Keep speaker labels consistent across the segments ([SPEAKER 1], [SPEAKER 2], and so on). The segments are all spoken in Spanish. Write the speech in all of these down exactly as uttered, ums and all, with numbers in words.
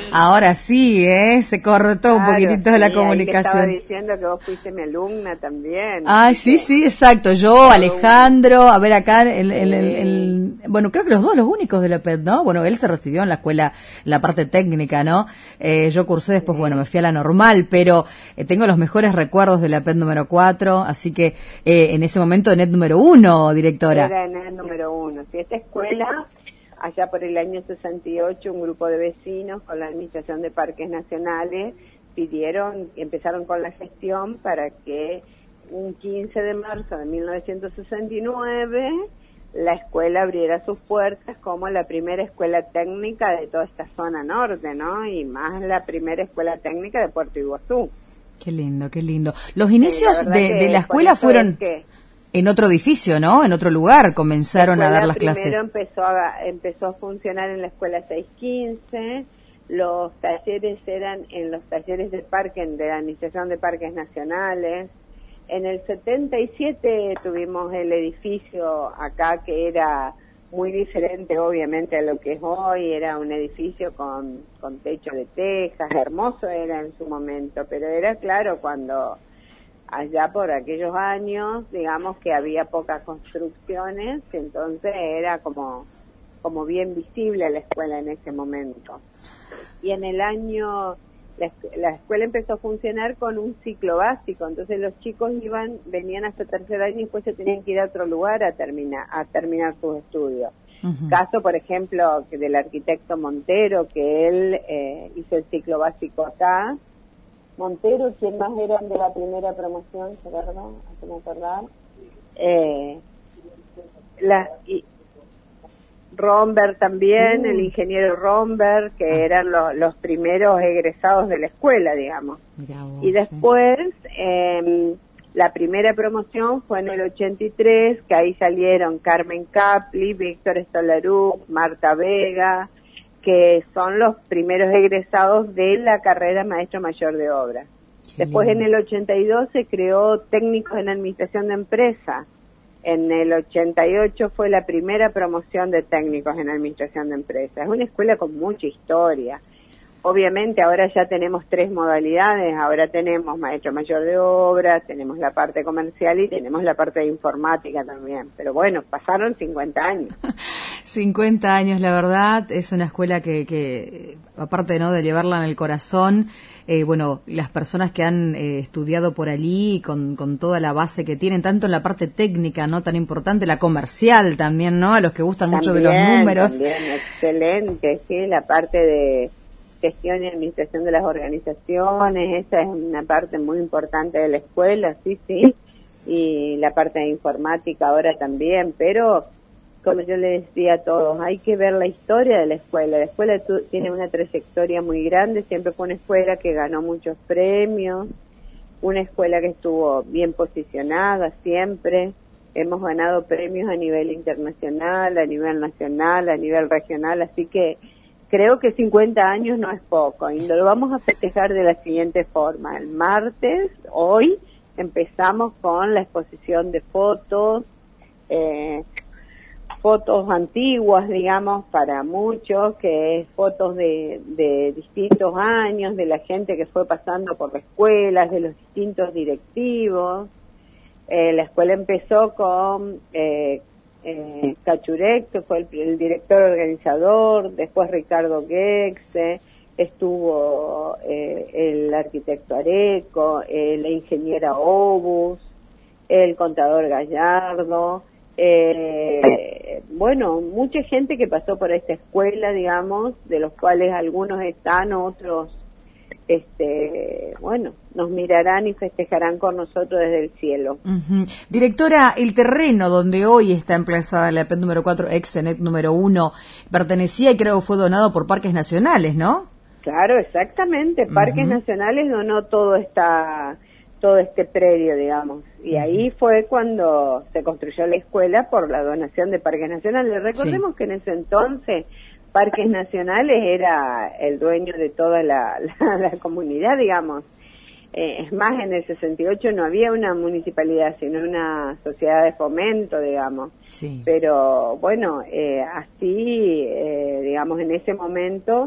[SPEAKER 1] Ahora sí, ¿eh? Se cortó claro, un poquitito sí, la comunicación.
[SPEAKER 2] Ahí te estaba diciendo que vos fuiste mi alumna también.
[SPEAKER 1] Ah, sí, sí, exacto. Yo, Alejandro, a ver acá, el, el, el, el, bueno, creo que los dos los únicos de la P E T, ¿no? Bueno, él se recibió en la escuela, la parte técnica, ¿no? Eh, yo cursé después, sí. bueno, me fui a la normal, pero eh, tengo los mejores recuerdos de la P E T número cuatro, así que eh, en ese momento N E T número uno, directora.
[SPEAKER 2] Era N E T número uno. Sí, esta escuela, allá por el año sesenta y ocho, un grupo de vecinos con la Administración de Parques Nacionales pidieron, empezaron con la gestión para que un quince de marzo de mil novecientos sesenta y nueve la escuela abriera sus puertas como la primera escuela técnica de toda esta zona norte, ¿no? Y más la primera escuela técnica de Puerto Iguazú.
[SPEAKER 1] Qué lindo, qué lindo. Los inicios sí, la de, de la escuela fueron que, en otro edificio, ¿no? En otro lugar comenzaron a dar las clases.
[SPEAKER 2] Primero empezó a, empezó a funcionar en la escuela seiscientos quince. Los talleres eran en los talleres de parque, de la Administración de Parques Nacionales. En el setenta y siete tuvimos el edificio acá que era muy diferente obviamente a lo que es hoy, era un edificio con, con techo de tejas, hermoso era en su momento, pero era claro cuando allá por aquellos años, digamos que había pocas construcciones, entonces era como, como bien visible la escuela en ese momento. Y en el año... La, la escuela empezó a funcionar con un ciclo básico, entonces los chicos iban, venían hasta tercer año y después se tenían que ir a otro lugar a terminar, a terminar sus estudios. Uh-huh. Caso, por ejemplo, que del arquitecto Montero, que él eh, hizo el ciclo básico acá. Montero, ¿quién más eran de la primera promoción? ¿Perdón? ¿Haceme acordar? Eh, la, y, Romberg también, mm. el ingeniero Romberg, que ah. eran lo, los primeros egresados de la escuela, digamos. Vos, y después, sí. eh, la primera promoción fue en el ochenta y tres, que ahí salieron Carmen Capli, Víctor Estolaruc, Marta Vega, que son los primeros egresados de la carrera Maestro Mayor de Obra. Qué después, lindo. En el ochenta y dos, se creó Técnicos en Administración de Empresa. En el ochenta y ocho fue la primera promoción de técnicos en administración de empresas. Es una escuela con mucha historia. Obviamente ahora ya tenemos tres modalidades. Ahora tenemos maestro mayor de obra, tenemos la parte comercial y tenemos la parte de informática también. Pero bueno, pasaron cincuenta años.
[SPEAKER 1] cincuenta años, la verdad. Es una escuela que, que aparte, ¿no?, de llevarla en el corazón, eh, bueno, las personas que han eh, estudiado por allí con, con toda la base que tienen, tanto en la parte técnica, ¿no?, tan importante, la comercial también, ¿no?, a los que gustan también, mucho de los números.
[SPEAKER 2] También, excelente, sí, la parte de gestión y administración de las organizaciones, esa es una parte muy importante de la escuela, sí, sí, y la parte de informática ahora también, pero como yo le decía a todos, hay que ver la historia de la escuela. La escuela tu, tiene una trayectoria muy grande, siempre fue una escuela que ganó muchos premios, una escuela que estuvo bien posicionada siempre, hemos ganado premios a nivel internacional, a nivel nacional, a nivel regional, así que creo que cincuenta años no es poco y lo vamos a festejar de la siguiente forma. El martes, hoy, empezamos con la exposición de fotos, eh, fotos antiguas, digamos, para muchos, que es fotos de, de distintos años, de la gente que fue pasando por las escuelas, de los distintos directivos. Eh, la escuela empezó con eh, eh, Cachurek, que fue el, el director organizador, después Ricardo Gexe, estuvo eh, el arquitecto Areco, eh, la ingeniera Obus, el contador Gallardo, eh, bueno, mucha gente que pasó por esta escuela, digamos, de los cuales algunos están, otros, este, bueno, nos mirarán y festejarán con nosotros desde el cielo.
[SPEAKER 1] Uh-huh. Directora, el terreno donde hoy está emplazada la P E T número cuatro, ex N E T número uno, pertenecía y creo que fue donado por Parques Nacionales, ¿no?
[SPEAKER 2] Claro, exactamente. Parques uh-huh. Nacionales donó todo esta, todo este predio, digamos. Y uh-huh. ahí fue cuando se construyó la escuela por la donación de Parques Nacionales. Recordemos sí. que en ese entonces Parques Nacionales era el dueño de toda la, la, la comunidad, digamos. Eh, es más, en el sesenta y ocho no había una municipalidad, sino una sociedad de fomento, digamos. Sí. Pero bueno, eh, así, eh, digamos, en ese momento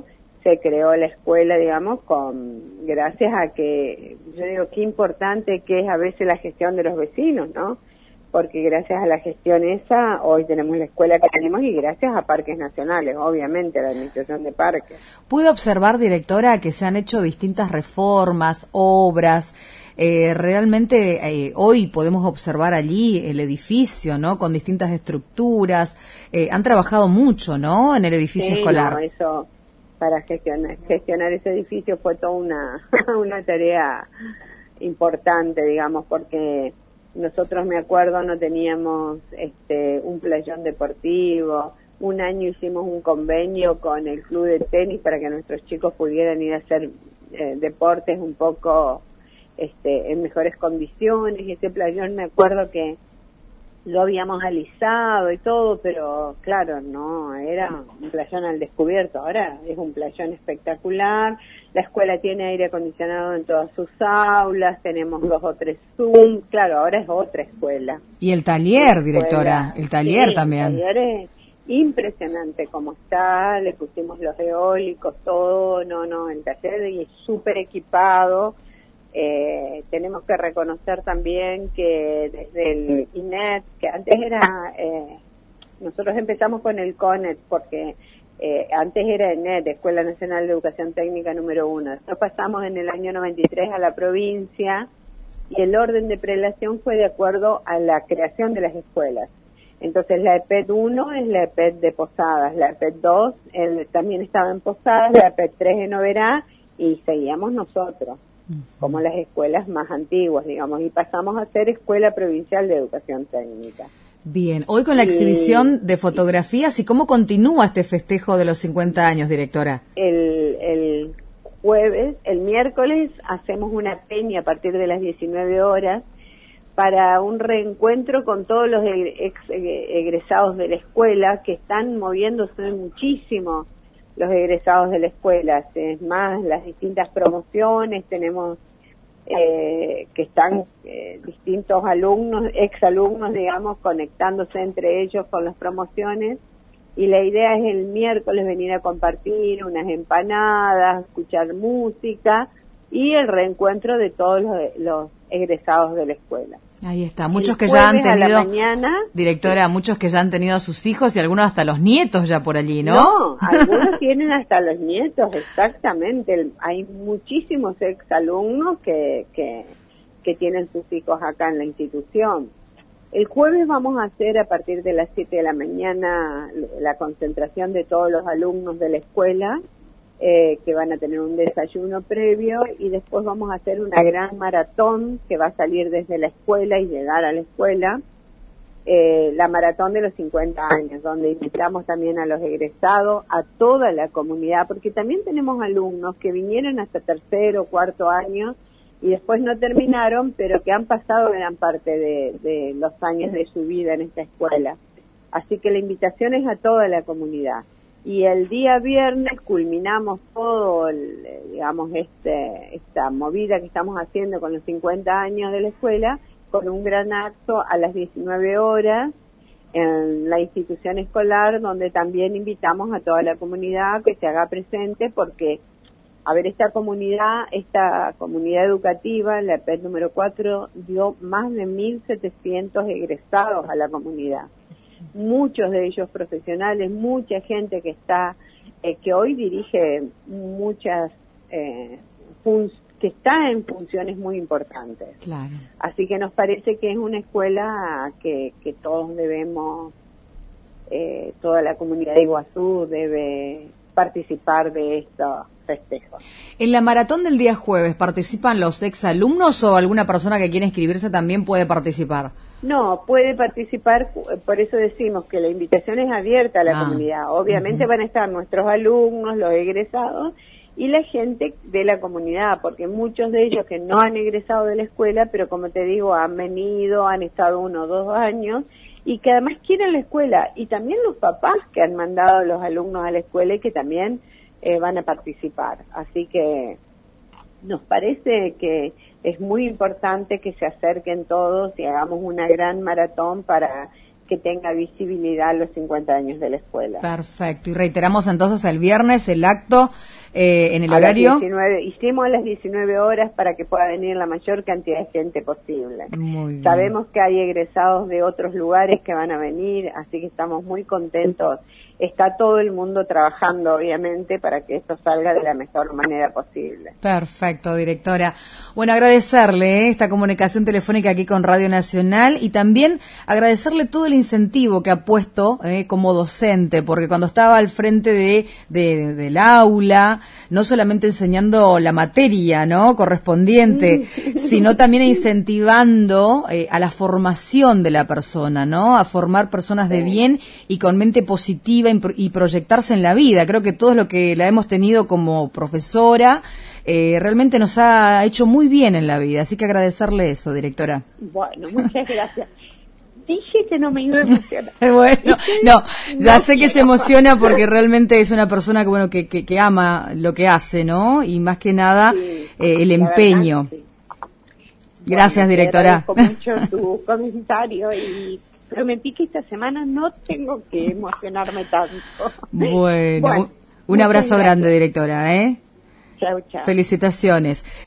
[SPEAKER 2] se creó la escuela, digamos, con gracias a que, yo digo, qué importante que es a veces la gestión de los vecinos, ¿no? Porque gracias a la gestión esa, hoy tenemos la escuela que tenemos y gracias a Parques Nacionales, obviamente, a la Administración de Parques.
[SPEAKER 1] Pude observar, directora, que se han hecho distintas reformas, obras. Eh, realmente eh, hoy podemos observar allí el edificio, ¿no? Con distintas estructuras. Eh, han trabajado mucho, ¿no? En el edificio
[SPEAKER 2] sí,
[SPEAKER 1] escolar.
[SPEAKER 2] No, eso, para gestionar, gestionar ese edificio fue toda una, una tarea importante, digamos, porque nosotros, me acuerdo, no teníamos este un playón deportivo. Un año hicimos un convenio con el club de tenis para que nuestros chicos pudieran ir a hacer eh, deportes un poco este en mejores condiciones. Y ese playón, me acuerdo que lo habíamos alisado y todo, pero claro, no, era un playón al descubierto. Ahora es un playón espectacular. La escuela tiene aire acondicionado en todas sus aulas, tenemos dos o tres Zoom. Claro, ahora es otra escuela.
[SPEAKER 1] Y el taller, directora, el taller
[SPEAKER 2] sí,
[SPEAKER 1] también.
[SPEAKER 2] El taller es impresionante como está, le pusimos los eólicos, todo, no, no, el taller es súper equipado. Eh, tenemos que reconocer también que desde el I N E T, que antes era, eh, nosotros empezamos con el CONET porque eh, antes era E N E T, Escuela Nacional de Educación Técnica número uno. Después pasamos en el año noventa y tres a la provincia y el orden de prelación fue de acuerdo a la creación de las escuelas. Entonces la E P E T uno es la E P E T de Posadas, la E P E T dos el, también estaba en Posadas, la E P E T tres en Oberá y seguíamos nosotros como las escuelas más antiguas, digamos, y pasamos a ser Escuela Provincial de Educación Técnica.
[SPEAKER 1] Bien, hoy con la
[SPEAKER 2] y,
[SPEAKER 1] exhibición de fotografías, ¿y cómo continúa este festejo de los cincuenta años, directora?
[SPEAKER 2] El, el jueves, el miércoles, hacemos una peña a partir de las diecinueve horas para un reencuentro con todos los ex, egresados de la escuela que están moviéndose muchísimo. Los egresados de la escuela, es más, las distintas promociones, tenemos eh, que están eh, distintos alumnos, exalumnos, digamos, conectándose entre ellos con las promociones, y la idea es el miércoles venir a compartir unas empanadas, escuchar música y el reencuentro de todos los, los egresados de la escuela.
[SPEAKER 1] Ahí está, muchos que ya han tenido, directora, muchos que ya han tenido a sus hijos y algunos hasta los nietos ya por allí, ¿no?
[SPEAKER 2] No, algunos tienen hasta los nietos, exactamente. El, hay muchísimos exalumnos que, que, que tienen sus hijos acá en la institución. El jueves vamos a hacer a partir de las siete de la mañana la concentración de todos los alumnos de la escuela, Eh, que van a tener un desayuno previo y después vamos a hacer una gran maratón que va a salir desde la escuela y llegar a la escuela, eh, la maratón de los cincuenta años, donde invitamos también a los egresados, a toda la comunidad, porque también tenemos alumnos que vinieron hasta tercero o cuarto año y después no terminaron, pero que han pasado gran parte de, de los años de su vida en esta escuela. Así que la invitación es a toda la comunidad. Y el día viernes culminamos todo, el, digamos, este, esta movida que estamos haciendo con los cincuenta años de la escuela, con un gran acto a las diecinueve horas en la institución escolar, donde también invitamos a toda la comunidad que se haga presente, porque, a ver, esta comunidad, esta comunidad educativa, la E P E T número cuatro, dio más de mil setecientos egresados a la comunidad. Muchos de ellos profesionales, mucha gente que está, eh, que hoy dirige muchas, eh, que está en funciones muy importantes.
[SPEAKER 1] Claro.
[SPEAKER 2] Así que nos parece que es una escuela que, que todos debemos, eh, toda la comunidad de Iguazú debe participar de estos festejos.
[SPEAKER 1] En la maratón del día jueves, ¿participan los exalumnos o alguna persona que quiera inscribirse también puede participar?
[SPEAKER 2] No, puede participar, por eso decimos que la invitación es abierta a la
[SPEAKER 1] ah,
[SPEAKER 2] comunidad. Obviamente
[SPEAKER 1] uh-huh.
[SPEAKER 2] van a estar nuestros alumnos, los egresados y la gente de la comunidad, porque muchos de ellos que no han egresado de la escuela, pero como te digo, han venido, han estado uno o dos años y que además quieren la escuela, y también los papás que han mandado a los alumnos a la escuela y que también eh, van a participar. Así que nos parece que es muy importante que se acerquen todos y hagamos una gran maratón para que tenga visibilidad los cincuenta años de la escuela.
[SPEAKER 1] Perfecto. Y reiteramos entonces el viernes el acto eh, en el
[SPEAKER 2] a
[SPEAKER 1] horario.
[SPEAKER 2] Las diecinueve, hicimos a las diecinueve horas para que pueda venir la mayor cantidad de gente posible.
[SPEAKER 1] Muy bien.
[SPEAKER 2] Sabemos que hay egresados de otros lugares que van a venir, así que estamos muy contentos. Está todo el mundo trabajando, obviamente, para que esto salga de la mejor manera posible.
[SPEAKER 1] Perfecto, directora. Bueno, agradecerle eh, esta comunicación telefónica aquí con Radio Nacional y también agradecerle todo el incentivo que ha puesto eh, como docente, porque cuando estaba al frente de, de, de del aula, no solamente enseñando la materia, ¿no?, correspondiente, sino también incentivando eh, a la formación de la persona, ¿no?, a formar personas de bien y con mente positiva y proyectarse en la vida. Creo que todo lo que la hemos tenido como profesora eh, realmente nos ha hecho muy bien en la vida, así que agradecerle eso, directora.
[SPEAKER 2] Bueno, muchas gracias. Dije que no me iba a emocionar.
[SPEAKER 1] Bueno, no, ya no sé que se emociona porque realmente es una persona que bueno que, que, que ama lo que hace, ¿no? Y más que nada sí, eh, el empeño. Verdad, sí. Gracias, bueno, directora.
[SPEAKER 2] Te agradezco mucho tu comentario y prometí que esta semana no tengo que emocionarme tanto.
[SPEAKER 1] Bueno, bueno un abrazo grande, directora, ¿eh?
[SPEAKER 2] Chao, chao.
[SPEAKER 1] Felicitaciones.